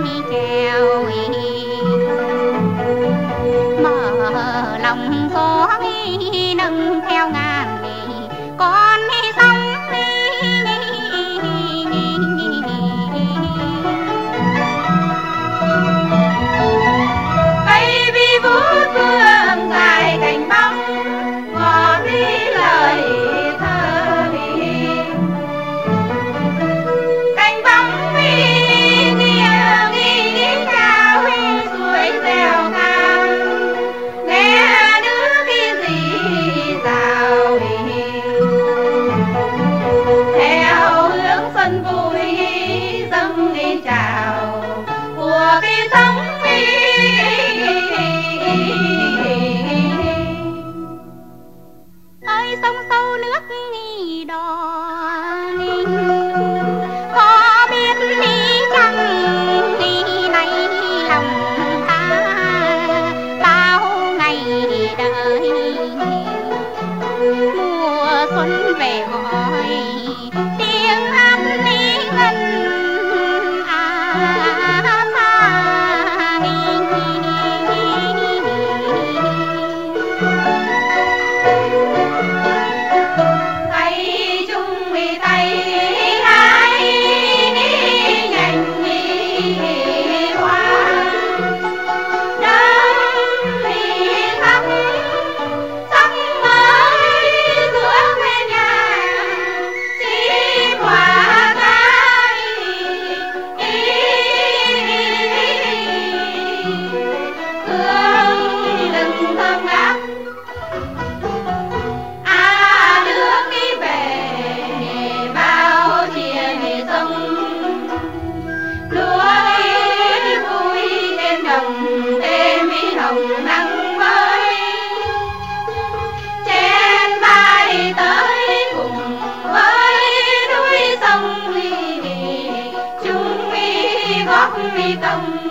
chèo mở lòng có nâng theo ngàn con sóng cây vi vút vương dài cành bóng ngọt đi lời thơ cành bóng nghe cao suối reo cao nghe nước gì rào theo hướng xuân vui dâng đi chào của cái sống ơi sông sâu nước đỏ có biết đi chăng này lòng ta bao ngày đợi mùa xuân về gọi tiếng hát lý ngân nắng mới trên vai tới cùng với núi sông chúng góp công